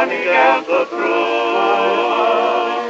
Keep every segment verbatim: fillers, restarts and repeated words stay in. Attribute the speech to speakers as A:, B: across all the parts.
A: honey gets the truth.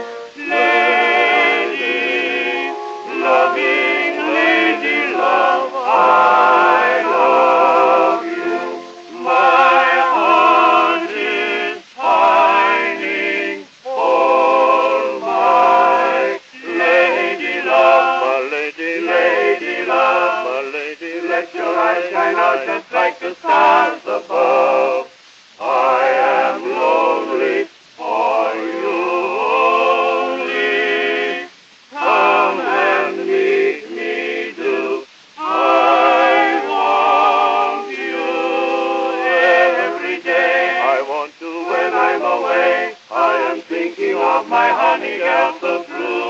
A: Lady, loving lady love, I love you. My heart is pining for my lady love, my lady, lady love, my lady. Let your eyes shine out just like the stars above. I am lonely for you only. Come and meet me, do. I want you every day. I want to when I'm away. I am thinking of my honey girl so true.